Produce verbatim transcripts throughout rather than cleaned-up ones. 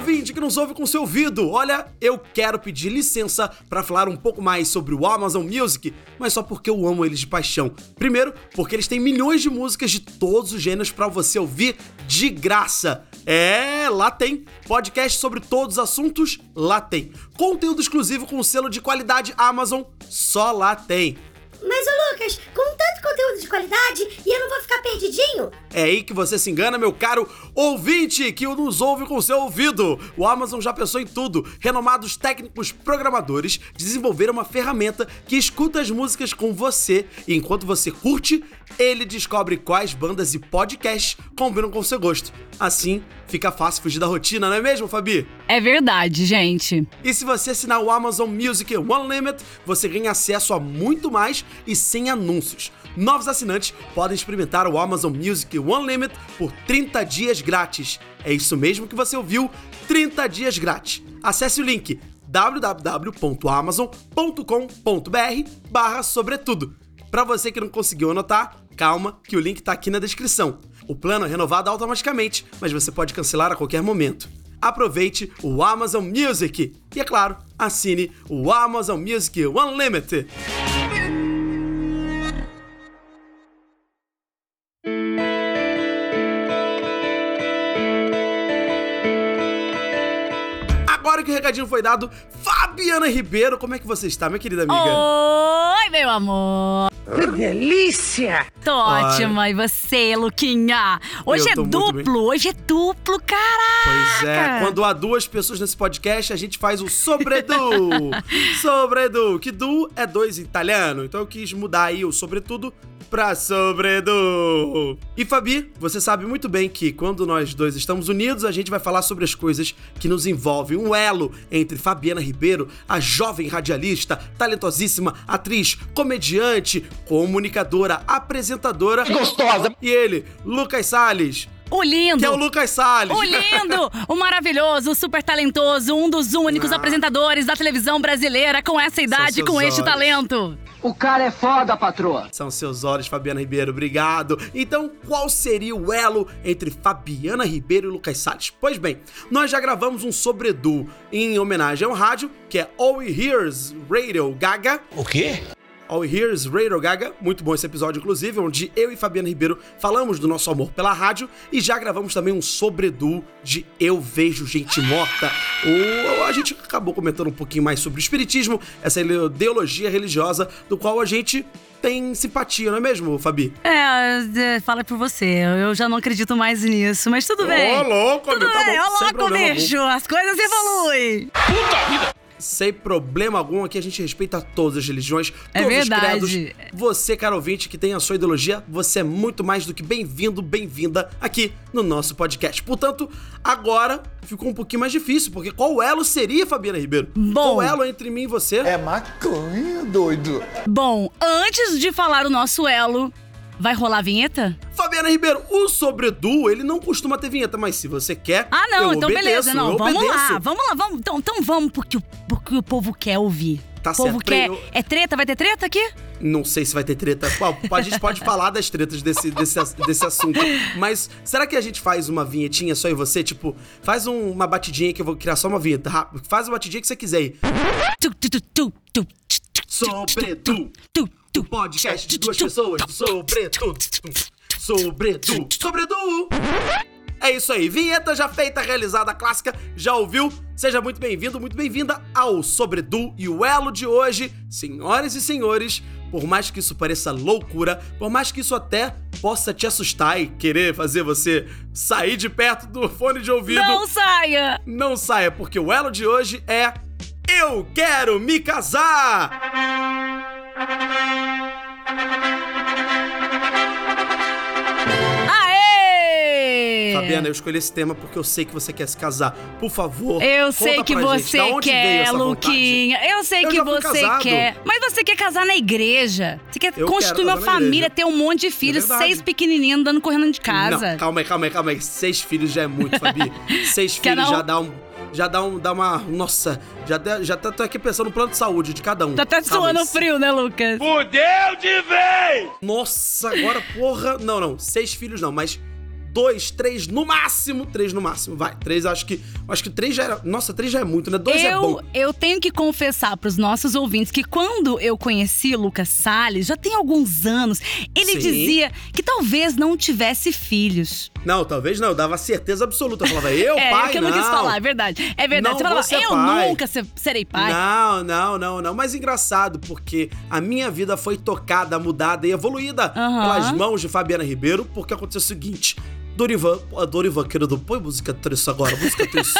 ouvinte que nos ouve com seu ouvido, olha, eu quero pedir licença para falar um pouco mais sobre o Amazon Music, mas só porque eu amo eles de paixão. Primeiro, porque eles têm milhões de músicas de todos os gêneros para você ouvir de graça. É, lá tem. Podcast sobre todos os assuntos, lá tem. Conteúdo exclusivo com selo de qualidade Amazon, só lá tem. Mas, ô Lucas, com tanto conteúdo de qualidade, e eu não vou ficar perdidinho? É aí que você se engana, meu caro ouvinte, que nos ouve com seu ouvido. O Amazon já pensou em tudo. Renomados técnicos programadores desenvolveram uma ferramenta que escuta as músicas com você, e enquanto você curte, ele descobre quais bandas e podcasts combinam com seu gosto. Assim, fica fácil fugir da rotina, não é mesmo, Fabi? É verdade, gente. E se você assinar o Amazon Music One Limit, você ganha acesso a muito mais e sem anúncios. Novos assinantes podem experimentar o Amazon Music One Limit por trinta dias grátis. É isso mesmo que você ouviu, trinta dias grátis. Acesse o link w w w ponto amazon ponto com ponto b r barra sobretudo. Para você que não conseguiu anotar, calma que o link tá aqui na descrição. O plano é renovado automaticamente, mas você pode cancelar a qualquer momento. Aproveite o Amazon Music e, é claro, assine o Amazon Music Unlimited. Agora que o recadinho foi dado, Fabiana Ribeiro, como é que você está, minha querida amiga? Oi, meu amor. Que delícia! Tô ótima, e você, Luquinha? Hoje é duplo, hoje é duplo, caraca! Pois é, quando há duas pessoas nesse podcast, a gente faz o sobredu. Sobredu, que du é dois em italiano, então eu quis mudar aí o sobretudo pra sobredu. E Fabi, você sabe muito bem que quando nós dois estamos unidos, a gente vai falar sobre as coisas que nos envolvem, um elo entre Fabiana Ribeiro, a jovem radialista, talentosíssima, atriz, comediante, comunicadora, apresentadora Gostosa! e ele, Lucas Salles. O lindo! Que é o Lucas Salles. O lindo! O maravilhoso, o super talentoso, um dos únicos Ah. apresentadores da televisão brasileira com essa idade, seus com este olhos. talento. O cara é foda, patroa! São seus olhos, Fabiana Ribeiro, obrigado. Então, qual seria o elo entre Fabiana Ribeiro e Lucas Salles? Pois bem, nós já gravamos um sobredu em homenagem ao rádio, que é All We Hears Radio Gaga. O quê? All We Hears Radio Gaga, muito bom esse episódio, inclusive, onde eu e Fabiana Ribeiro falamos do nosso amor pela rádio e já gravamos também um sobredu de Eu Vejo Gente Morta. O, a gente acabou comentando um pouquinho mais sobre o espiritismo, essa ideologia religiosa do qual a gente tem simpatia, não é mesmo, Fabi? É, é, fala por você, eu já não acredito mais nisso, mas tudo bem. Ô, louco, Tudo meu, tá bem, bom, ô sem louco, problema bicho, as coisas evoluem. Sem problema algum, aqui a gente respeita todas as religiões, É todos verdade. os credos. Você, caro ouvinte, que tem a sua ideologia, você é muito mais do que bem-vindo, bem-vinda aqui no nosso podcast. Portanto, agora ficou um pouquinho mais difícil, porque qual elo seria, Fabiana Ribeiro? Bom. Qual elo entre mim e você? É maconha, doido. Bom, antes de falar o nosso elo, vai rolar a vinheta? Fabiana Ribeiro, o sobredu, ele não costuma ter vinheta, mas se você quer, Ah, não, eu então obedeço, beleza, não, eu vamos obedeço. lá, vamos lá, vamos, então, então vamos porque o, porque o povo quer ouvir. Tá o povo certo, quer, eu- é treta, vai ter treta aqui? Não sei se vai ter treta. Pô, a gente pode falar das tretas desse, desse, desse assunto. Mas será que a gente faz uma vinhetinha só eu e você? Tipo, faz um- uma batidinha que eu vou criar só uma vinheta. Rápido. Faz uma batidinha que você quiser aí. Tu, tu, tu, tu, tu, tu, Sobredu. tu, tu, Podcast de duas pessoas. Sobredu. Sobredu. Sobredu. É isso aí, vinheta já feita, realizada, clássica, já ouviu? Seja muito bem-vindo, muito bem-vinda ao Sobredu e o elo de hoje, senhoras e senhores. Por mais que isso pareça loucura, por mais que isso até possa te assustar e querer fazer você sair de perto do fone de ouvido, não saia! não saia, porque o elo de hoje é Eu Quero Me Casar! Aê! Fabiana, eu escolhi esse tema porque eu sei que você quer se casar. Por favor, Eu conta sei que pra gente, você da onde veio quer, essa vontade? Luquinha. Eu sei Eu que já fui você casado. quer. Mas você quer casar na igreja. Você quer Eu constituir quero uma casar na família, igreja. ter um monte de filhos, verdade. seis pequenininhos andando correndo de casa. Não, calma aí, calma aí, calma aí. Seis filhos já é muito, Fabi. Seis Quer filhos não? já dá um... Já dá um... Dá uma... Nossa, já, dá- já tá, tô aqui pensando no plano de saúde de cada um. Tá até Calma suando aí. frio, né, Lucas? Fudeu de vez! Nossa, agora, porra... Não, não. Seis filhos não, mas... dois, três no máximo. Três no máximo, vai. Três, acho que acho que três já era... Nossa, três já é muito, né? Dois eu, é bom. Eu tenho que confessar pros nossos ouvintes que quando eu conheci o Lucas Salles, já tem alguns anos, ele Sim. dizia que talvez não tivesse filhos. Não, talvez não. Eu dava certeza absoluta. Eu falava, eu, é, pai, é que eu não, não. quis falar, é verdade. É verdade. Não Você falava, vou ser eu pai. nunca ser- serei pai. Não, não, não, não. Mas engraçado, porque a minha vida foi tocada, mudada e evoluída Aham. pelas mãos de Fabiana Ribeiro, porque aconteceu o seguinte. Dorivan, a Dorivan, querido, põe música triste agora, música triste.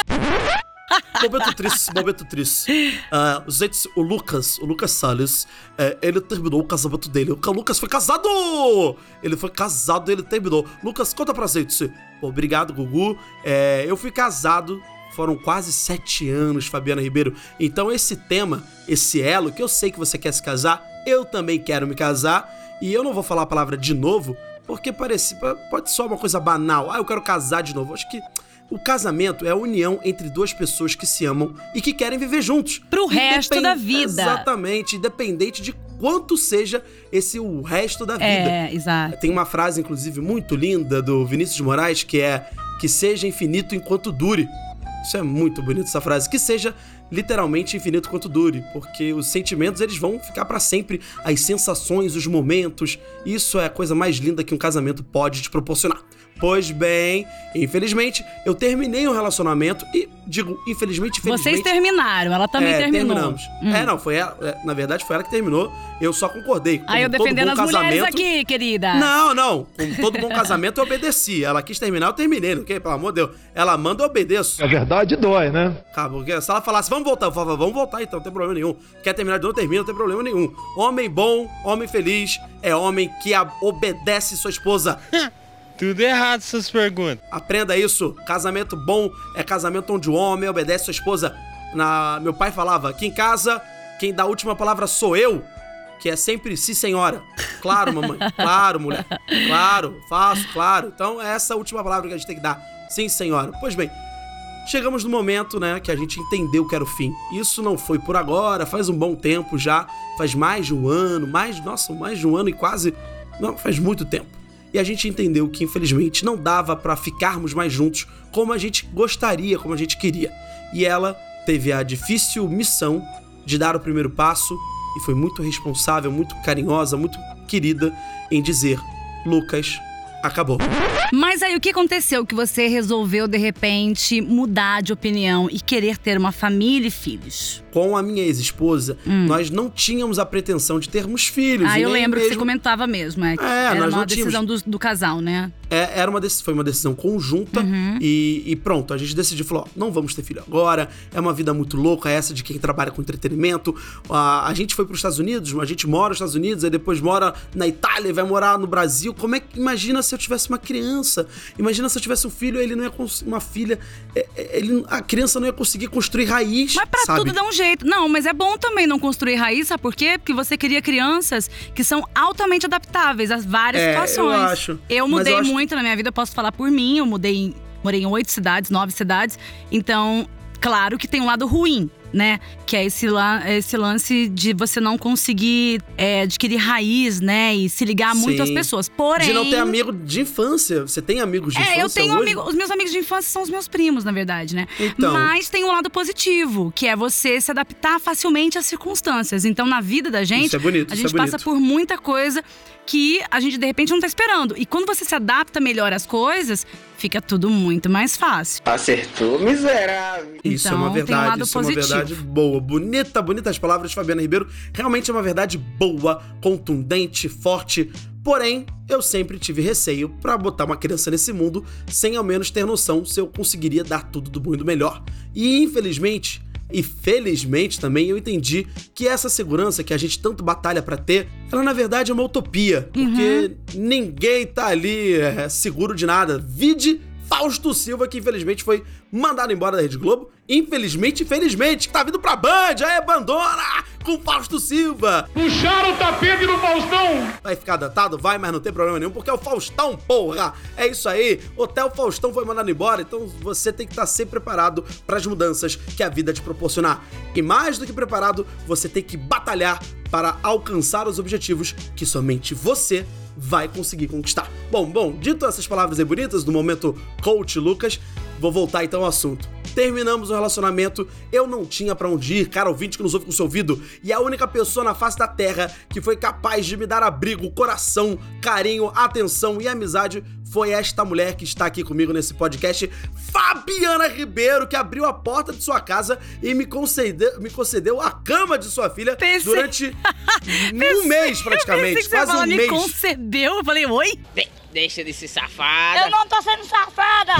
Momento triste, momento triste. Uh, gente, o Lucas, o Lucas Salles, é, ele terminou o casamento dele. O Lucas foi casado! Ele foi casado e ele terminou. Lucas, conta pra gente. Pô, obrigado, Gugu. É, eu fui casado, foram quase sete anos, Fabiana Ribeiro. Então esse tema, esse elo, que eu sei que você quer se casar, eu também quero me casar. E eu não vou falar a palavra de novo, porque parece, pode ser uma coisa banal. Ah, eu quero casar de novo. Acho que o casamento é a união entre duas pessoas que se amam e que querem viver juntos. Pro resto Independ- da vida. Exatamente, independente de quanto seja esse o resto da vida. É, exato. Tem uma frase, inclusive, muito linda do Vinícius de Moraes, que é que seja infinito enquanto dure. Isso é muito bonito, essa frase. Que seja literalmente infinito quanto dure, porque os sentimentos, eles vão ficar pra sempre. As sensações, os momentos, isso é a coisa mais linda que um casamento pode te proporcionar. Pois bem, infelizmente, eu terminei um relacionamento e, digo, infelizmente, infelizmente... Vocês terminaram, ela também é, terminou. terminamos. Hum. É, não, foi ela, é, na verdade foi ela que terminou, eu só concordei. Aí eu Como todo defendendo bom as mulheres casamento- aqui, querida. Não, não, com todo bom casamento eu obedeci. Ela quis terminar, eu terminei, não quer? Pelo amor de Deus. Ela manda, eu obedeço. A verdade dói, né? Acabou. Se ela falasse, vamos voltar, eu falava, vamos voltar então, não tem problema nenhum. Quer terminar de novo, termina, não tem problema nenhum. Homem bom, homem feliz, é homem que a- obedece sua esposa. Tudo errado essas perguntas. Aprenda isso. Casamento bom é casamento onde o homem obedece sua esposa. Na... Meu pai falava, aqui em casa, quem dá a última palavra sou eu, que é sempre sim, senhora. Claro, mamãe. Claro, mulher. Claro, faço, claro. Então é essa a última palavra que a gente tem que dar. Sim, senhora. Pois bem, chegamos no momento, né, que a gente entendeu que era o fim. Isso não foi por agora, faz um bom tempo já. Faz mais de um ano, mais, nossa, mais de um ano e quase... Não, faz muito tempo. E a gente entendeu que, infelizmente, não dava pra ficarmos mais juntos como a gente gostaria, como a gente queria. E ela teve a difícil missão de dar o primeiro passo e foi muito responsável, muito carinhosa, muito querida em dizer: Lucas, acabou. Mas aí o que aconteceu que você resolveu, de repente, mudar de opinião e querer ter uma família e filhos? Com a minha ex-esposa, Hum. nós não tínhamos a pretensão de termos filhos. Ah, e eu nem lembro que você mesmo- comentava mesmo, é. que É, era nós uma não tínhamos. decisão do, do casal, né? É, era uma dec- foi uma decisão conjunta Uhum. e, e pronto, a gente decidiu, falou, ó, não vamos ter filho agora, é uma vida muito louca essa de quem trabalha com entretenimento. A, a gente foi para os Estados Unidos, a gente mora nos Estados Unidos, aí depois mora na Itália, vai morar no Brasil. Como é que, imagina se eu tivesse uma criança, imagina se eu tivesse um filho, ele não ia cons- uma filha, é, é, ele, a criança não ia conseguir construir raiz, Mas pra sabe? tudo dá um jeito. Não, mas é bom também não construir raiz, sabe por quê? Porque você queria crianças que são altamente adaptáveis às várias É, situações. eu acho. Eu Mas mudei eu acho- muito na minha vida, eu posso falar por mim. Eu mudei, em- morei em oito cidades, nove cidades. Então, claro que tem um lado ruim, né? Que é esse, la- esse lance de você não conseguir é, adquirir raiz, né? E se ligar muito Sim. às pessoas. Porém… De não ter amigo de infância. Você tem amigos de infância É, eu tenho hoje? amigos. Os meus amigos de infância são os meus primos, na verdade, né? Então. Mas tem um lado positivo, que é você se adaptar facilmente às circunstâncias. Então, na vida da gente, Isso é bonito, a isso gente é passa bonito. por muita coisa que a gente, de repente, não tá esperando. E quando você se adapta melhor às coisas, fica tudo muito mais fácil. Acertou, miserável. Isso Então, é uma tem um verdade, lado isso positivo. é uma verdade boa. Bonita, bonitas palavras de Fabiana Ribeiro. Realmente é uma verdade boa, contundente, forte. Porém, eu sempre tive receio pra botar uma criança nesse mundo sem ao menos ter noção se eu conseguiria dar tudo do bom e do melhor. E infelizmente, e felizmente também, eu entendi que essa segurança que a gente tanto batalha pra ter, ela na verdade é uma utopia. Porque ninguém tá ali é, seguro de nada. Vide Fausto Silva, que infelizmente foi mandado embora da Rede Globo. Infelizmente, infelizmente, que tá vindo pra Band, aí abandona com Fausto Silva. Puxaram o tapete do Faustão! Vai ficar datado? Vai, mas não tem problema nenhum, porque é o Faustão, porra! É isso aí, Hotel Faustão foi mandado embora, então você tem que estar sempre preparado para as mudanças que a vida te proporcionar. E mais do que preparado, você tem que batalhar para alcançar os objetivos que somente você vai conseguir conquistar. Bom, bom, dito essas palavras aí bonitas do momento Coach Lucas, vou voltar então ao assunto. Terminamos o relacionamento, eu não tinha pra onde ir, cara ouvinte que nos ouve com seu ouvido, e a única pessoa na face da terra que foi capaz de me dar abrigo, coração, carinho, atenção e amizade foi esta mulher que está aqui comigo nesse podcast, Fabiana Ribeiro, que abriu a porta de sua casa e me concedeu, me concedeu a cama de sua filha pensei... durante um mês praticamente, eu quase um me mês. Me concedeu, eu falei, oi? De- deixa de ser safada. Eu não tô sendo safada!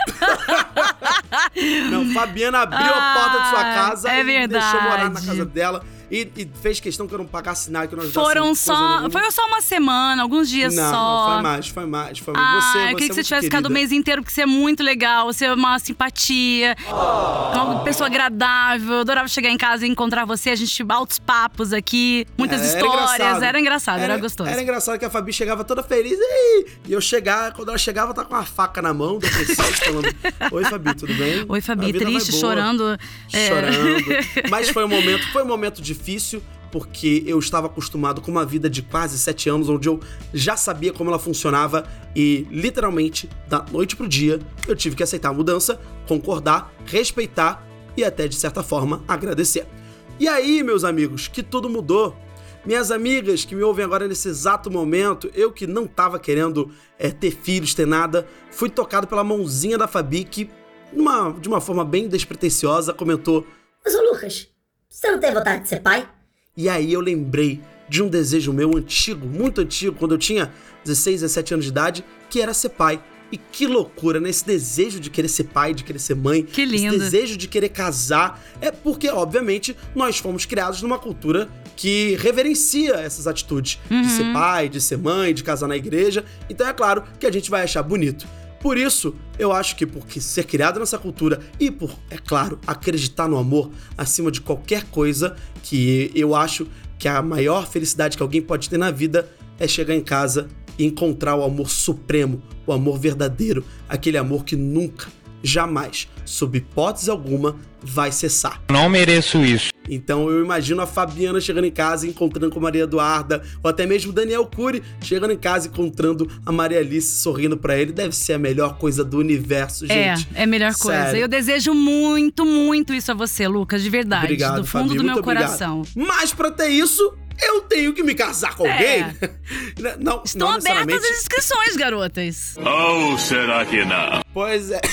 Não, Fabiana abriu ah, a porta de sua casa é e me verdade. deixou morar na casa dela. E, e fez questão que eu não pagasse nada, que eu não ajudasse. Foram só, foi só uma semana, alguns dias não, só. Não, foi mais, foi mais. Foi ah, você, eu você queria que é você tivesse ficado o querida. mês inteiro, porque você é muito legal, você é uma simpatia, oh. uma pessoa agradável. Eu adorava chegar em casa e encontrar você, a gente altos papos aqui, muitas é, histórias. Era engraçado, era, engraçado, era, era gostoso. Era engraçado que a Fabi chegava toda feliz e, e eu chegava, quando ela chegava, eu tava com uma faca na mão, depressiva, falando: Oi, Fabi, tudo bem? Oi, Fabi, triste, chorando. Chorando. É. Mas foi um momento, foi um momento difícil. Porque eu estava acostumado com uma vida de quase sete anos, onde eu já sabia como ela funcionava e, literalmente, da noite pro dia, eu tive que aceitar a mudança, concordar, respeitar e até, de certa forma, agradecer. E aí, meus amigos, que tudo mudou. Minhas amigas que me ouvem agora nesse exato momento, eu que não estava querendo é, ter filhos, ter nada, fui tocado pela mãozinha da Fabi, que, numa, de uma forma bem despretensiosa, comentou: Mas, ô Lucas, você não tem vontade de ser pai? E aí eu lembrei de um desejo meu antigo, muito antigo, quando eu tinha dezesseis, dezessete anos de idade, que era ser pai. E que loucura, né? Esse desejo de querer ser pai, de querer ser mãe. Que lindo. Esse desejo de querer casar. É porque, obviamente, nós fomos criados numa cultura que reverencia essas atitudes. Uhum. De ser pai, de ser mãe, de casar na igreja. Então é claro que a gente vai achar bonito. Por isso, eu acho que por ser criado nessa cultura e por, é claro, acreditar no amor acima de qualquer coisa, que eu acho que a maior felicidade que alguém pode ter na vida é chegar em casa e encontrar o amor supremo, o amor verdadeiro, aquele amor que nunca, jamais, sob hipótese alguma, vai cessar. Não mereço isso. Então eu imagino a Fabiana chegando em casa e encontrando com a Maria Eduarda, ou até mesmo o Daniel Cury chegando em casa e encontrando a Maria Alice sorrindo pra ele. Deve ser a melhor coisa do universo, gente. É, é a melhor coisa. Sério. Eu desejo muito, muito isso a você, Lucas, de verdade. Obrigado, do fundo Fabi, do meu muito coração. Obrigado. Mas pra ter isso, eu tenho que me casar com alguém. É. Não, Estão não abertas as inscrições, garotas. Ou será que não? Pois é.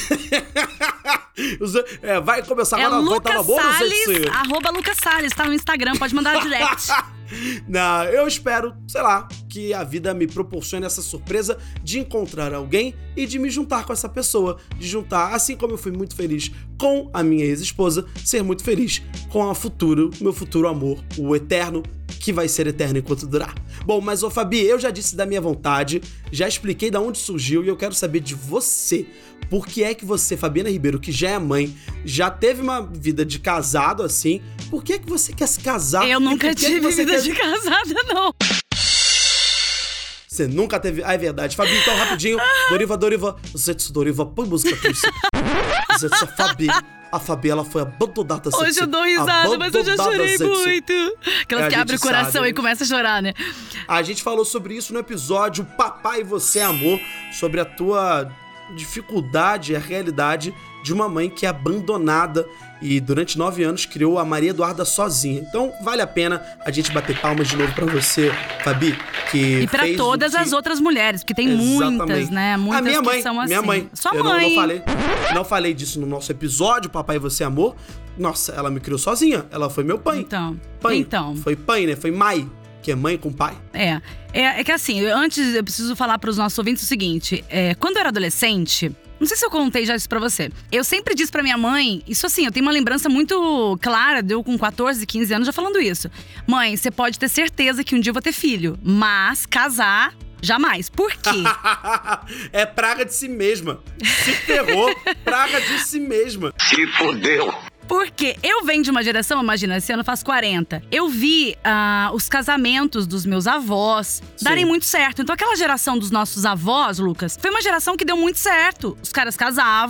é vai começar é agora, vai Lucas estar uma boa, não sei Salles, se... arroba Lucas Salles, tá no Instagram, pode mandar direct. Não, eu espero, sei lá, que a vida me proporcione essa surpresa de encontrar alguém e de me juntar com essa pessoa. De juntar, assim como eu fui muito feliz com a minha ex-esposa, ser muito feliz com a futuro, meu futuro amor, o eterno, que vai ser eterno enquanto durar. Bom, mas ô Fabi, eu já disse da minha vontade, já expliquei de onde surgiu e eu quero saber de você. Por que é que você, Fabiana Ribeiro, que já é mãe, já teve uma vida de casado assim, por que é que você quer se casar? Eu nunca tive que vida quer... de casada, não. Você nunca teve... Ah, é verdade. Fabi, então, rapidinho. Doriva, Doriva. Zé, Doriva, põe música triste. Zé, Fabi. A Fabi, ela foi abandonada. Hoje Zé, eu dou risada, mas eu já chorei Zé, muito. Aquelas é, que abrem o coração sabe. E começam a chorar, né? A gente falou sobre isso no episódio Papai e Você, Amor, sobre a tua dificuldade, a realidade de uma mãe que é abandonada e durante nove anos criou a Maria Eduarda sozinha. Então vale a pena a gente bater palmas de novo pra você, Fabi, que E pra fez todas que... as outras mulheres, porque tem Exatamente. muitas, né? Muitas a minha mãe, que são assim. minha mãe. Sua eu mãe. Não, não, falei, não falei disso no nosso episódio, Papai e Você, Amor. Nossa, ela me criou sozinha. Ela foi meu pai. Então, Pai. então. Foi pai, né? Foi mãe, que é mãe com pai. É, é, é que assim, eu, antes eu preciso falar pros nossos ouvintes o seguinte. É, quando eu era adolescente, não sei se eu contei já isso pra você. Eu sempre disse pra minha mãe, isso assim, eu tenho uma lembrança muito clara, de eu com quatorze, quinze anos já falando isso. Mãe, você pode ter certeza que um dia eu vou ter filho, mas casar, jamais. Por quê? É praga de si mesma. Se ferrou, praga de si mesma. Se fodeu. Porque eu venho de uma geração, imagina, esse ano faz quarenta. Eu vi uh, os casamentos dos meus avós Sim. darem muito certo. Então aquela geração dos nossos avós, Lucas, foi uma geração que deu muito certo. Os caras casavam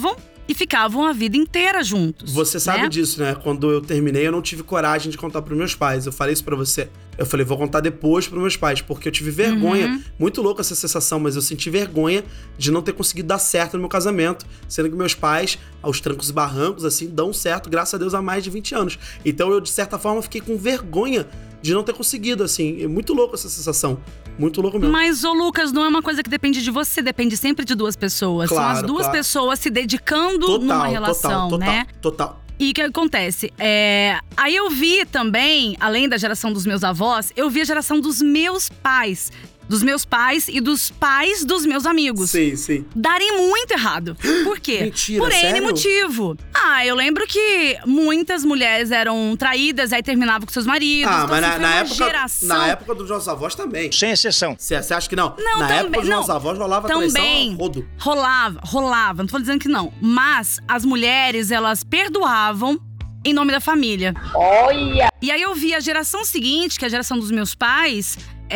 e ficavam a vida inteira juntos. Você sabe né? disso, né? Quando eu terminei, eu não tive coragem de contar pros meus pais. Eu falei isso pra você. Eu falei, vou contar depois pros meus pais, porque eu tive vergonha. Uhum. Muito louco essa sensação, mas eu senti vergonha de não ter conseguido dar certo no meu casamento. Sendo que meus pais, aos trancos e barrancos, assim, dão certo, graças a Deus, há mais de vinte anos. Então eu, de certa forma, fiquei com vergonha de não ter conseguido, assim. É muito louco essa sensação. Muito louco mesmo. Mas, ô Lucas, não é uma coisa que depende de você, depende sempre de duas pessoas. Claro, São as duas claro. pessoas se dedicando Total, numa relação, total, né? Total, total. E o que acontece? É, aí eu vi também, além da geração dos meus avós, eu vi a geração dos meus pais. Dos meus pais e dos pais dos meus amigos. Sim, sim. Darem muito errado. Por quê? Mentira, Por N sério? motivo. Ah, eu lembro que muitas mulheres eram traídas, aí terminavam com seus maridos. Ah, então, mas assim, na, foi na uma época, geração... na época dos nossos avós também. Sem exceção. Você acha que não? Não, na também, época dos não. nossos avós rolava Também traição a rodo. rolava, rolava. Não tô dizendo que não. Mas as mulheres, elas perdoavam em nome da família. Olha! E aí eu vi a geração seguinte, que é a geração dos meus pais,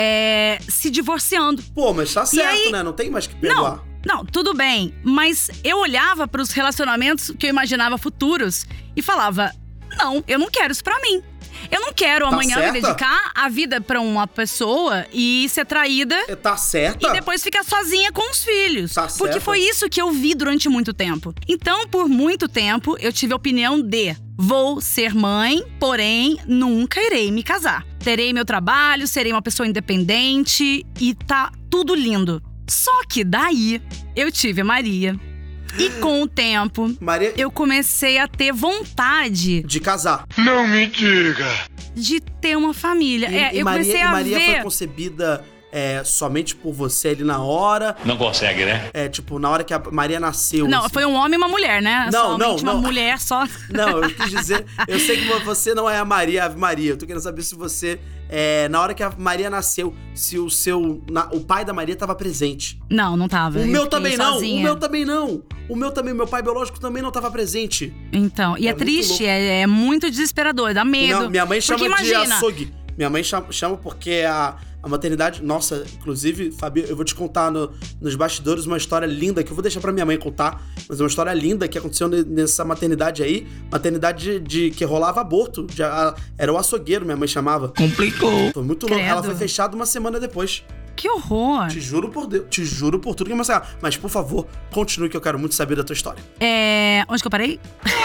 é, se divorciando. Pô, mas tá certo, aí- né? Não tem mais que perdoar. Não, não, tudo bem. Mas eu olhava pros relacionamentos que eu imaginava futuros e falava: não, eu não quero isso pra mim. Eu não quero amanhã me certa? dedicar a vida pra uma pessoa e ser traída É, Tá certa? e depois ficar sozinha com os filhos. Tá Porque certo. foi isso que eu vi durante muito tempo. Então, por muito tempo, eu tive a opinião de: vou ser mãe, porém, nunca irei me casar. Terei meu trabalho, serei uma pessoa independente e tá tudo lindo. Só que daí, eu tive a Maria. E com o tempo, Maria, eu comecei a ter vontade de casar. Não me diga. de ter uma família. E, é, e eu Maria, comecei e a Maria ver... foi concebida é, somente por você ali na hora. Não consegue, né? É, tipo, na hora que a Maria nasceu. Não, assim. foi um homem e uma mulher, né? Não, Somente não, uma não. mulher só. Não, eu quis dizer, eu sei que você não é a Maria, a Ave Maria. Eu tô querendo saber se você, é, na hora que a Maria nasceu, se o seu, na- o pai da Maria tava presente. Não, não tava. O eu meu fiquei também não, sozinha. o meu também não. O meu também, meu pai biológico também não tava presente. Então, e é, É muito triste, louco. é, é muito desesperador, dá medo. Não, minha mãe chama Porque de imagina, açougue. Minha mãe chama, chama porque a, a maternidade... Nossa, inclusive, Fabi, eu vou te contar no- nos bastidores uma história linda que eu vou deixar pra minha mãe contar, mas é uma história linda que aconteceu ne- nessa maternidade aí. Maternidade de, de que rolava aborto. De, a- era o açougueiro, minha mãe chamava. Complicou. Foi muito louco. Ela Credo. foi fechada uma semana depois. Que horror. Te juro por Deus. Te juro por tudo que eu sei. Mas, por favor, continue que eu quero muito saber da tua história. É, onde que eu parei?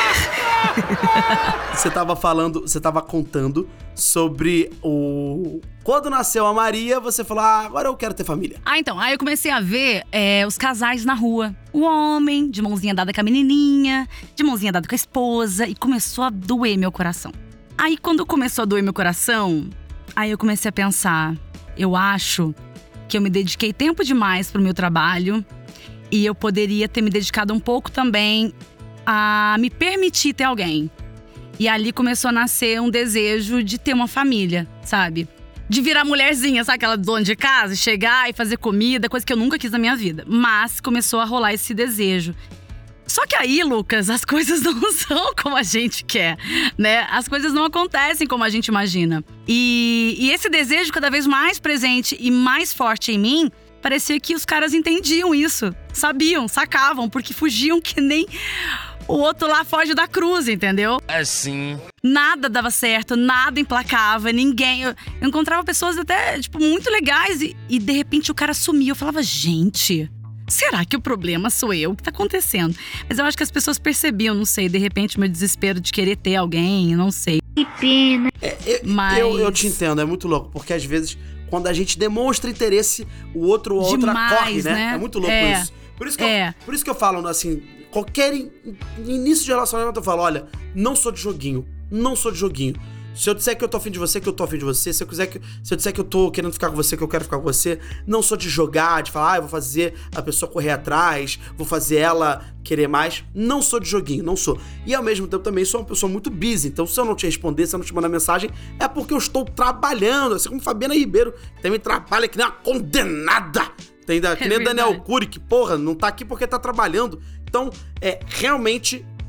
Você tava falando, você tava contando sobre o... Quando nasceu a Maria, você falou, ah, agora eu quero ter família. Ah, então, aí eu comecei a ver é, os casais na rua. O homem, de mãozinha dada com a menininha, de mãozinha dada com a esposa, e começou a doer meu coração. Aí, quando começou a doer meu coração, aí eu comecei a pensar, eu acho que eu me dediquei tempo demais pro meu trabalho e eu poderia ter me dedicado um pouco também a me permitir ter alguém. E ali começou a nascer um desejo de ter uma família, sabe? De virar mulherzinha, sabe? Aquela dona de casa, chegar e fazer comida, coisa que eu nunca quis na minha vida. Mas começou a rolar esse desejo. Só que aí, Lucas, as coisas não são como a gente quer, né? As coisas não acontecem como a gente imagina. E, e esse desejo cada vez mais presente e mais forte em mim, parecia que os caras entendiam isso. Sabiam, sacavam, porque fugiam que nem o outro lá foge da cruz, entendeu? Assim. Nada dava certo, nada emplacava, ninguém... Eu, eu encontrava pessoas até, tipo, muito legais e, e de repente o cara sumia. Eu falava, gente... Será que o problema sou eu? O que tá acontecendo? Mas eu acho que as pessoas percebiam, não sei, de repente, o meu desespero de querer ter alguém, não sei. Que pena. Eu, Mas- eu, eu te entendo, é muito louco, porque às vezes, quando a gente demonstra interesse, o outro ou a outra Demais, corre, né? né? É muito louco É. isso. Por isso, que É. eu, por isso que eu falo, assim, qualquer in- início de relacionamento eu falo, olha, não sou de joguinho, não sou de joguinho. Se eu disser que eu tô afim de você, que eu tô afim de você. Se eu, quiser que, se eu disser que eu tô querendo ficar com você, que eu quero ficar com você. Não sou de jogar, de falar, ah, eu vou fazer a pessoa correr atrás, vou fazer ela querer mais. Não sou de joguinho, não sou. E ao mesmo tempo também sou uma pessoa muito busy. Então se eu não te responder, se eu não te mandar mensagem, é porque eu estou trabalhando. Assim como Fabiana Ribeiro, que também trabalha que nem uma condenada. Tem da, que É nem Daniel verdade. Cury, que porra, não tá aqui porque tá trabalhando. Então, é, realmente...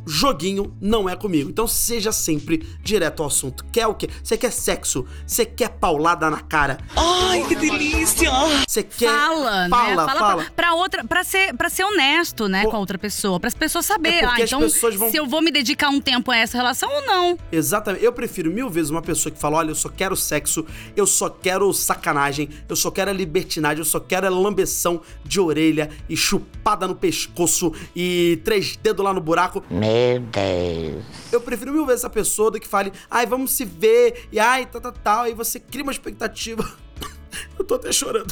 joguinho não é comigo. Então seja sempre direto ao assunto. Quer o quê? Você quer sexo? Você quer paulada na cara? Ai, que delícia! Você quer... Fala, fala, né? Fala fala. Pra, pra outra, pra ser, pra ser honesto, né, Pô, com a outra pessoa. Para as pessoas saberem, é porque ah, as então pessoas vão- se eu vou me dedicar um tempo a essa relação ou não. Exatamente. Eu prefiro mil vezes uma pessoa que fala, olha, eu só quero sexo, eu só quero sacanagem, eu só quero a libertinagem, eu só quero a lambeção de orelha e chupada no pescoço e três dedos lá no buraco. Meu Deus. Eu prefiro mil vezes essa pessoa do que fale, ai, vamos se ver, e ai, tal, tal, tal, aí você cria uma expectativa. Eu tô até chorando.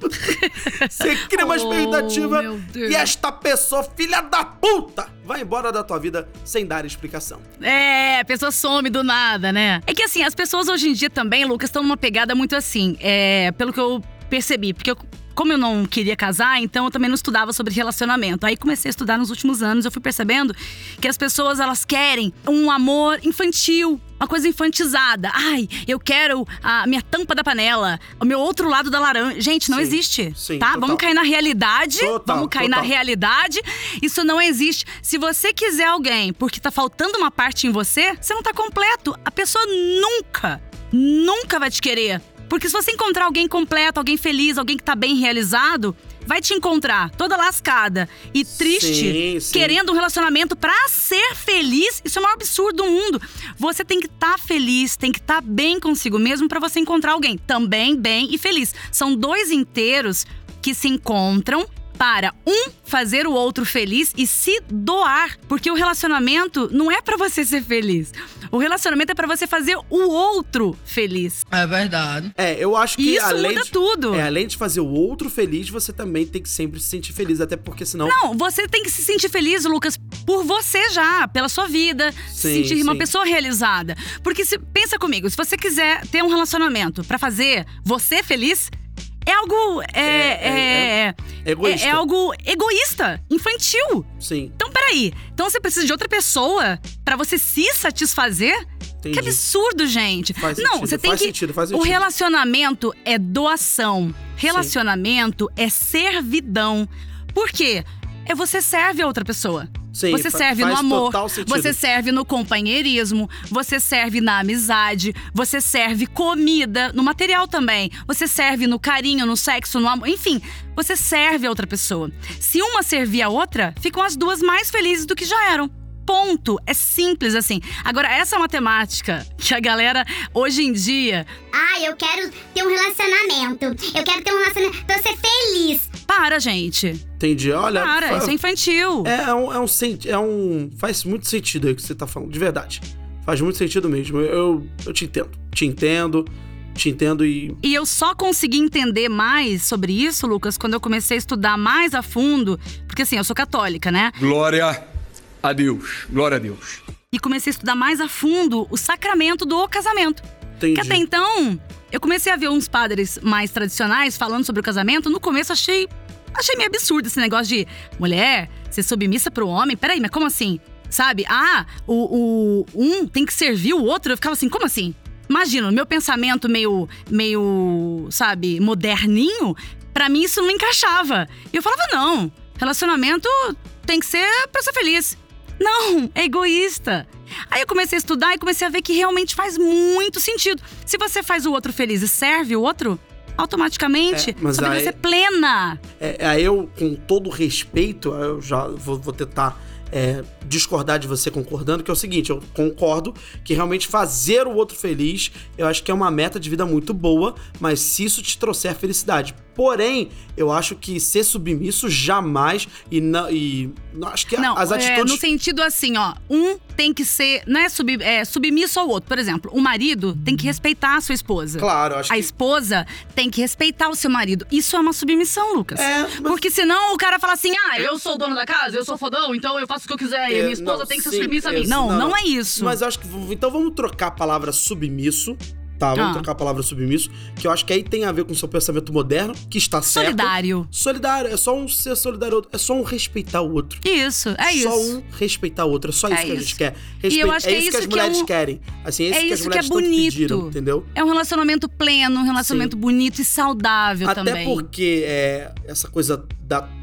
Você cria uma Oh, expectativa meu Deus. e esta pessoa, filha da puta, vai embora da tua vida sem dar explicação. É, a pessoa some do nada, né? É que assim, as pessoas hoje em dia também, Lucas, estão numa pegada muito assim, é, pelo que eu percebi, porque eu, como eu não queria casar, então eu também não estudava sobre relacionamento. Aí comecei a estudar nos últimos anos, eu fui percebendo que as pessoas, elas querem um amor infantil, uma coisa infantizada. Ai, eu quero a minha tampa da panela, o meu outro lado da laranja. Gente, não Sim, existe, sim, tá? total. Vamos cair na realidade, Total, vamos cair total. na realidade. Isso não existe. Se você quiser alguém porque tá faltando uma parte em você, você não tá completo. A pessoa nunca, nunca vai te querer. Porque se você encontrar alguém completo, alguém feliz, alguém que tá bem realizado, vai te encontrar toda lascada e triste, Sim, sim. querendo um relacionamento pra ser feliz. Isso é o maior absurdo do mundo. Você tem que estar feliz, tem que estar bem consigo mesmo pra você encontrar alguém também bem e feliz. São dois inteiros que se encontram para um fazer o outro feliz e se doar, porque o relacionamento não é pra você ser feliz. O relacionamento é pra você fazer o outro feliz. É verdade. É, eu acho que E isso além muda de, tudo. É, além de fazer o outro feliz, você também tem que sempre se sentir feliz, até porque senão... Não, você tem que se sentir feliz, Lucas, por você já, pela sua vida, se Sim, sentir uma sim. pessoa realizada. Porque se, pensa comigo, se você quiser ter um relacionamento pra fazer você feliz, é algo é, É, é, é, egoísta. é, é algo egoísta, infantil. Sim, Então, peraí. Então você precisa de outra pessoa pra você se satisfazer? entendi. Que absurdo, gente. Faz Não, sentido, você tem faz que. sentido, faz O sentido. relacionamento é doação. Relacionamento é servidão. Por quê? É você serve a outra pessoa. Sim, Você fa- serve faz no amor, total sentido. você serve no companheirismo, você serve na amizade, você serve comida, no material também. Você serve no carinho, no sexo, no amor, enfim, você serve a outra pessoa. Se uma servir a outra, ficam as duas mais felizes do que já eram. Ponto. É simples assim. Agora, essa matemática que a galera, hoje em dia… Ah, eu quero ter um relacionamento. Eu quero ter um relacionamento pra eu ser feliz. Para, gente. Entendi, olha... Para, fa- isso é infantil. É, é um, é, um, sen- é um... Faz muito sentido aí o que você tá falando, de verdade. Faz muito sentido mesmo. Eu, eu, eu te entendo. Te entendo, te entendo e... E eu só consegui entender mais sobre isso, Lucas, quando eu comecei a estudar mais a fundo. Porque assim, eu sou católica, né? Glória a Deus. Glória a Deus. E comecei a estudar mais a fundo o sacramento do casamento. Entendi. Que até então, eu comecei a ver uns padres mais tradicionais falando sobre o casamento. No começo, achei, achei meio absurdo esse negócio de mulher ser submissa pro homem. Peraí, mas como assim? Sabe? Ah, o, o um tem que servir o outro. Eu ficava assim, como assim? Imagina, o meu pensamento meio, meio, sabe, moderninho, pra mim isso não encaixava. E eu falava, não, relacionamento tem que ser pra ser feliz. Não, é egoísta. Aí eu comecei a estudar e comecei a ver que realmente faz muito sentido. Se você faz o outro feliz e serve o outro, automaticamente É, mas sua vida aí- vai ser plena. É, aí eu, com todo respeito, eu já vou, vou tentar é, discordar de você concordando, que é o seguinte, eu concordo que realmente fazer o outro feliz, eu acho que é uma meta de vida muito boa, mas se isso te trouxer felicidade. Porém, eu acho que ser submisso jamais e, não, e não, acho que Não, as é, atitudes... no sentido assim, ó, um tem que ser, não é, sub, é submisso ao outro. Por exemplo, o marido tem que respeitar a sua esposa. Claro, acho A que... esposa tem que respeitar o seu marido. Isso é uma submissão, Lucas. É, mas- Porque senão o cara fala assim, ah, eu sou o dono da casa, eu sou fodão, então eu faço o que eu quiser. e a É, minha esposa não, tem que ser sim, submissa a mim. é, Não, não, é isso. Mas eu acho que... Então vamos trocar a palavra submisso, tá? Vamos Ah. trocar a palavra submisso, que eu acho que aí tem a ver com o seu pensamento moderno, que está certo. Solidário. Solidário, é só um ser solidário, é só um respeitar o outro. Isso, é isso. Só um respeitar o outro, é só isso É que a gente isso. quer. E eu acho que é é isso que as isso que é mulheres um- querem. Assim, é isso É que as isso que é mulheres tanto bonito. pediram, entendeu? É um relacionamento pleno, um relacionamento bonito e saudável Até também. porque é, essa coisa da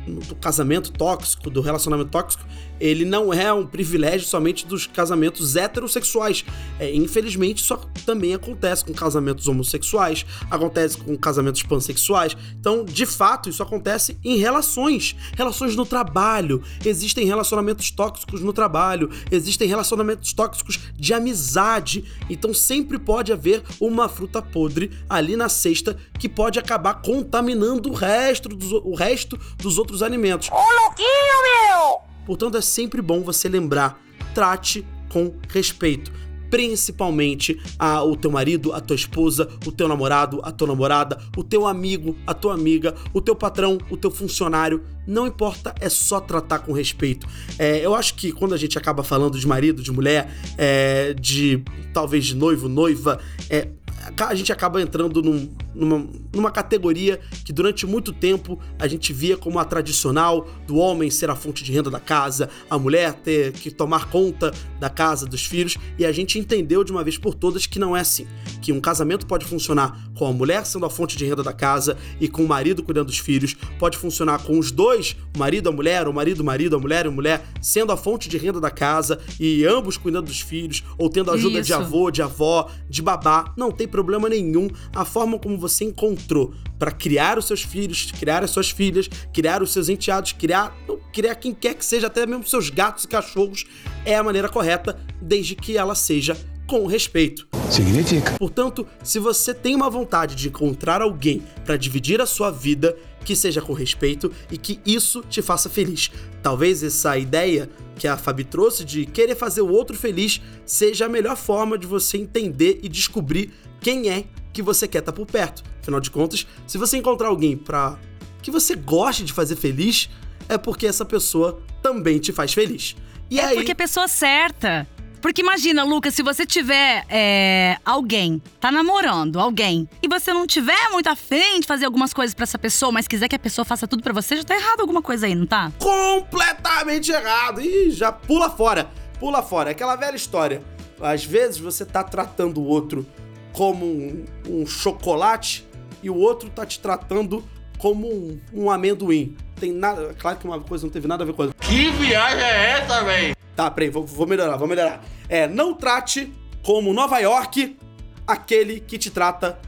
do casamento tóxico, do relacionamento tóxico, ele não é um privilégio somente dos casamentos heterossexuais. É, infelizmente, isso também acontece com casamentos homossexuais, acontece com casamentos pansexuais. Então, de fato, isso acontece em relações. Relações no trabalho. Existem relacionamentos tóxicos no trabalho. Existem relacionamentos tóxicos de amizade. Então, sempre pode haver uma fruta podre ali na cesta que pode acabar contaminando o resto dos, o resto dos outros alimentos. Ô, louquinho, meu! Portanto, é sempre bom você lembrar, trate com respeito. Principalmente a, o teu marido, a tua esposa, o teu namorado, a tua namorada, o teu amigo, a tua amiga, o teu patrão, o teu funcionário. Não importa, é só tratar com respeito. É, eu acho que quando a gente acaba falando de marido, de mulher, é, de talvez de noivo, noiva, é, a gente acaba entrando num, numa, numa categoria que durante muito tempo a gente via como a tradicional do homem ser a fonte de renda da casa, a mulher ter que tomar conta da casa, dos filhos, e a gente entendeu de uma vez por todas que não é assim, que um casamento pode funcionar com a mulher sendo a fonte de renda da casa e com o marido cuidando dos filhos, pode funcionar com os dois, o marido, a mulher, o marido, o marido, a mulher e a mulher, sendo a fonte de renda da casa e ambos cuidando dos filhos, ou tendo ajuda Isso. de avô, de avó, de babá, não tem problema nenhum. A forma como você encontrou para criar os seus filhos, criar as suas filhas, criar os seus enteados, criar, criar quem quer que seja, até mesmo seus gatos e cachorros, é a maneira correta, desde que ela seja com respeito. Significa. Portanto, se você tem uma vontade de encontrar alguém para dividir a sua vida, que seja com respeito e que isso te faça feliz. Talvez essa ideia que a Fabi trouxe de querer fazer o outro feliz seja a melhor forma de você entender e descobrir quem é que você quer estar por perto. Afinal de contas, se você encontrar alguém para que você goste de fazer feliz, é porque essa pessoa também te faz feliz. E é aí... porque é a pessoa certa. Porque imagina, Lucas, se você tiver é, alguém, tá namorando alguém, e você não tiver muito afim de fazer algumas coisas pra essa pessoa, mas quiser que a pessoa faça tudo pra você, já tá errado alguma coisa aí, não tá? Completamente errado. Ih, já pula fora. Pula fora. É aquela velha história. Às vezes você tá tratando o outro como um, um chocolate e o outro tá te tratando como um, um amendoim. Tem nada... Claro que uma coisa não teve nada a ver com a outra. Que viagem é essa, véi? Tá, peraí, vou, vou melhorar, vou melhorar. É, não trate como Nova York aquele que te trata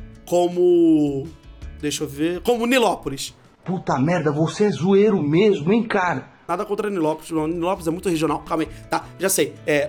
como... Deixa eu ver... Como Nilópolis. Puta merda, você é zoeiro mesmo, hein, cara? Nada contra Nilópolis, não, Nilópolis é muito regional, calma aí. Tá, já sei. É...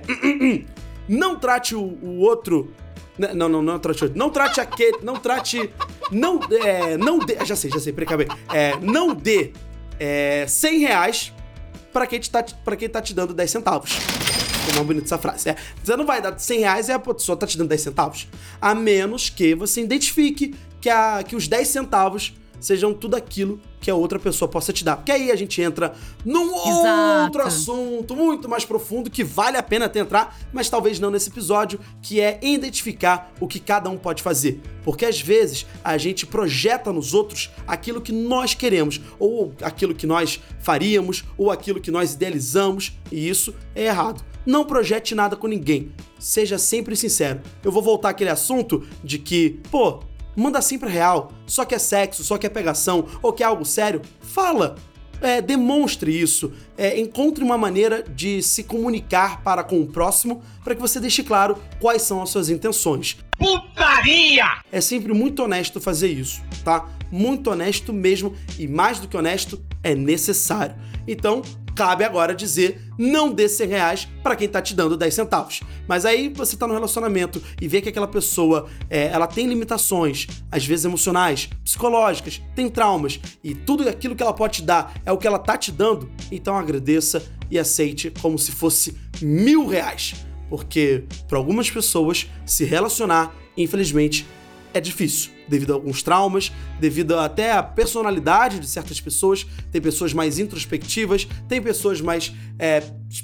Não trate o, o outro... Não, não, não trate o outro. Não trate aquele... Não trate... Não, é, não dê... Já sei, já sei, peraí, calma aí. É, não dê é, cem reais... Pra quem, te tá, pra quem tá te dando dez centavos. Ficou mais bonita essa frase. É, você não vai dar cem reais e a pessoa tá te dando dez centavos. A menos que você identifique que, a, que os dez centavos sejam tudo aquilo que a outra pessoa possa te dar. Porque aí a gente entra num Exato. outro assunto muito mais profundo que vale a pena até entrar, mas talvez não nesse episódio, que é identificar o que cada um pode fazer. Porque às vezes a gente projeta nos outros aquilo que nós queremos, ou aquilo que nós faríamos, ou aquilo que nós idealizamos, e isso é errado. Não projete nada com ninguém. Seja sempre sincero. Eu vou voltar àquele assunto de que, pô, manda assim pra real, só que é sexo, só que é pegação, ou que é algo sério, fala, é, demonstre isso, é, encontre uma maneira de se comunicar para com o próximo, para que você deixe claro quais são as suas intenções. Putaria! É sempre muito honesto fazer isso, tá? Muito honesto mesmo, e mais do que honesto, é necessário. Então, cabe agora dizer, não dê cem reais pra quem tá te dando dez centavos. Mas aí você tá no relacionamento e vê que aquela pessoa, é, ela tem limitações, às vezes emocionais, psicológicas, tem traumas, e tudo aquilo que ela pode te dar é o que ela tá te dando, então agradeça e aceite como se fosse mil reais. Porque, para algumas pessoas, se relacionar, infelizmente, é difícil, devido a alguns traumas, devido até à personalidade de certas pessoas. Tem pessoas mais introspectivas, tem pessoas mais... É,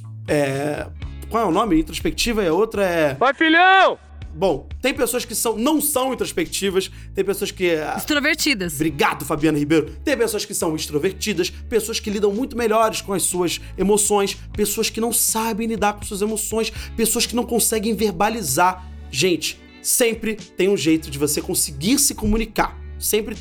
é, qual é o nome? Introspectiva e a outra é... Vai, filhão! Bom, tem pessoas que são, não são introspectivas, tem pessoas que... Extrovertidas. Obrigado, Fabiana Ribeiro. Tem pessoas que são extrovertidas, pessoas que lidam muito melhores com as suas emoções, pessoas que não sabem lidar com suas emoções, pessoas que não conseguem verbalizar. Gente, sempre tem um jeito de você conseguir se comunicar. Sempre tem.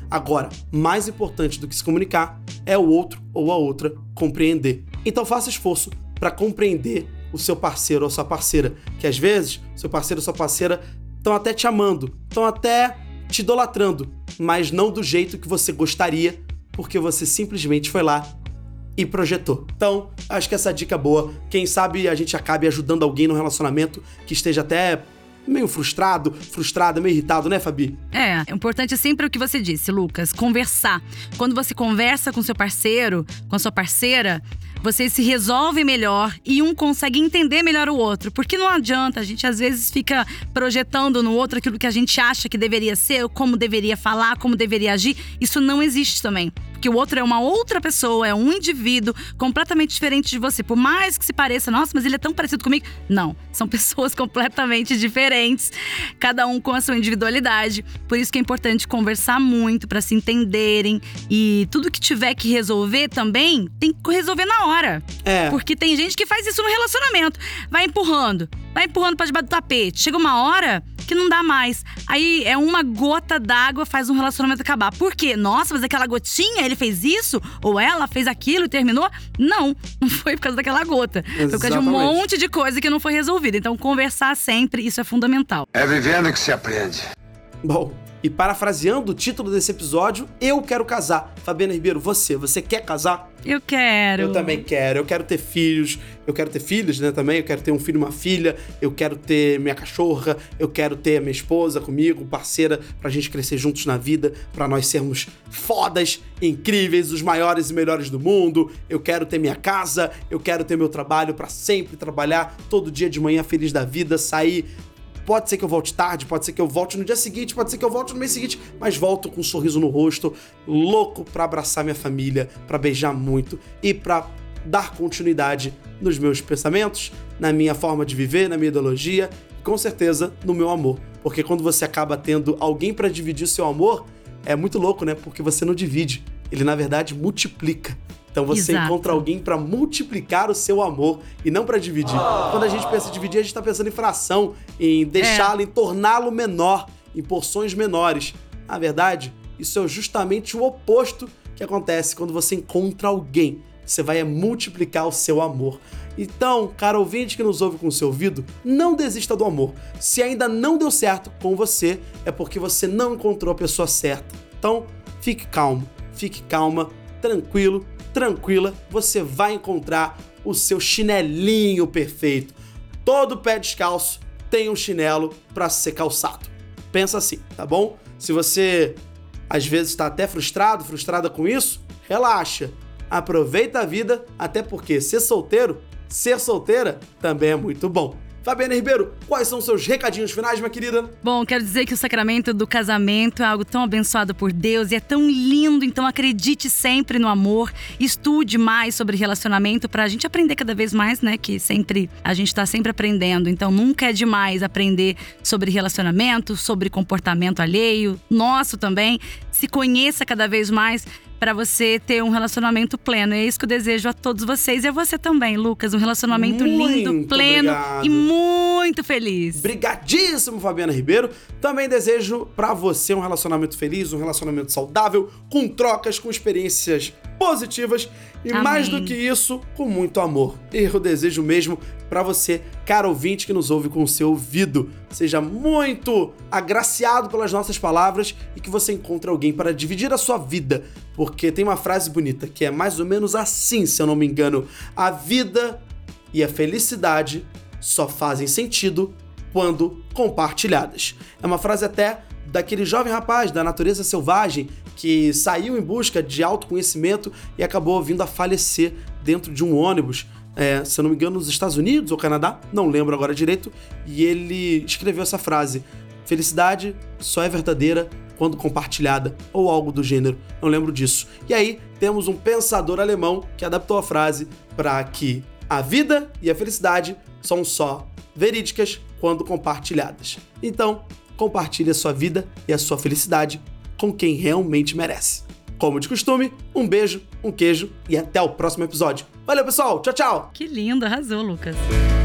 Agora, mais importante do que se comunicar é o outro ou a outra compreender. Então faça esforço para compreender o seu parceiro ou sua parceira, que às vezes seu parceiro ou sua parceira estão até te amando, estão até te idolatrando, mas não do jeito que você gostaria, porque você simplesmente foi lá e projetou. Então, acho que essa dica é boa. Quem sabe a gente acabe ajudando alguém no relacionamento que esteja até meio frustrado, frustrada, meio irritado, né, Fabi? É, o importante é sempre o que você disse, Lucas, conversar. Quando você conversa com seu parceiro, com a sua parceira, vocês se resolvem melhor e um consegue entender melhor o outro. Porque não adianta, a gente às vezes fica projetando no outro aquilo que a gente acha que deveria ser, como deveria falar, como deveria agir. Isso não existe também. Porque o outro é uma outra pessoa, é um indivíduo completamente diferente de você. Por mais que se pareça, nossa, mas ele é tão parecido comigo. Não, são pessoas completamente diferentes, cada um com a sua individualidade. Por isso que é importante conversar muito para se entenderem. E tudo que tiver que resolver também, tem que resolver na hora. É. Porque tem gente que faz isso no relacionamento. Vai empurrando, vai empurrando pra debaixo do tapete. Chega uma hora que não dá mais. Aí é uma gota d'água faz um relacionamento acabar. Por quê? Nossa, mas aquela gotinha, ele fez isso? Ou ela fez aquilo e terminou? Não, não foi por causa daquela gota. Exatamente. Foi por causa de um monte de coisa que não foi resolvida. Então, conversar sempre, isso é fundamental. É vivendo que se aprende. Bom, e parafraseando o título desse episódio, eu quero casar. Fabiana Ribeiro, você, você quer casar? Eu quero. Eu também quero. Eu quero ter filhos. Eu quero ter filhos, né, também. Eu quero ter um filho e uma filha. Eu quero ter minha cachorra. Eu quero ter a minha esposa comigo, parceira, pra gente crescer juntos na vida, pra nós sermos fodas, incríveis, os maiores e melhores do mundo. Eu quero ter minha casa. Eu quero ter meu trabalho pra sempre trabalhar todo dia de manhã feliz da vida, sair. Pode ser que eu volte tarde, pode ser que eu volte no dia seguinte, pode ser que eu volte no mês seguinte, mas volto com um sorriso no rosto, louco pra abraçar minha família, pra beijar muito e pra dar continuidade nos meus pensamentos, na minha forma de viver, na minha ideologia e com certeza no meu amor. Porque quando você acaba tendo alguém pra dividir o seu amor, é muito louco, né? Porque você não divide, ele na verdade multiplica. Então você Exato. encontra alguém pra multiplicar o seu amor e não pra dividir. Quando a gente pensa em dividir, a gente tá pensando em fração, em deixá-lo, É. em torná-lo menor, em porções menores. Na verdade, isso é justamente o oposto que acontece quando você encontra alguém. Você vai multiplicar o seu amor. Então, cara ouvinte que nos ouve com o seu ouvido, não desista do amor. Se ainda não deu certo com você, é porque você não encontrou a pessoa certa. Então, fique calmo, fique calma, tranquilo, tranquila, você vai encontrar o seu chinelinho perfeito. Todo pé descalço tem um chinelo para ser calçado. Pensa assim, tá bom? Se você às vezes está até frustrado, frustrada com isso, relaxa. Aproveita a vida, até porque ser solteiro, ser solteira também é muito bom. Fabiana Ribeiro, quais são os seus recadinhos finais, minha querida? Bom, quero dizer que o sacramento do casamento é algo tão abençoado por Deus e é tão lindo, então acredite sempre no amor, estude mais sobre relacionamento pra gente aprender cada vez mais, né, que sempre, a gente tá sempre aprendendo, então nunca é demais aprender sobre relacionamento, sobre comportamento alheio, nosso também, se conheça cada vez mais pra você ter um relacionamento pleno. É isso que eu desejo a todos vocês e a você também, Lucas. Um relacionamento Muito lindo, pleno obrigado. e muito feliz. Brigadíssimo, Fabiana Ribeiro. Também desejo pra você um relacionamento feliz, um relacionamento saudável, com trocas, com experiências positivas e Amém. mais do que isso, com muito amor. Eu desejo mesmo pra você, cara ouvinte que nos ouve com o seu ouvido. Seja muito agraciado pelas nossas palavras e que você encontre alguém para dividir a sua vida. Porque tem uma frase bonita que é mais ou menos assim, se eu não me engano. A vida e a felicidade só fazem sentido quando compartilhadas. É uma frase até daquele jovem rapaz da natureza selvagem que saiu em busca de autoconhecimento e acabou vindo a falecer dentro de um ônibus, é, se eu não me engano, nos Estados Unidos ou Canadá, não lembro agora direito, e ele escreveu essa frase: felicidade só é verdadeira quando compartilhada, ou algo do gênero, não lembro disso. E aí temos um pensador alemão que adaptou a frase para que a vida e a felicidade são só verídicas quando compartilhadas. Então, compartilhe a sua vida e a sua felicidade com quem realmente merece. Como de costume, um beijo, um queijo e até o próximo episódio. Valeu, pessoal! Tchau, tchau! Que lindo, arrasou, Lucas.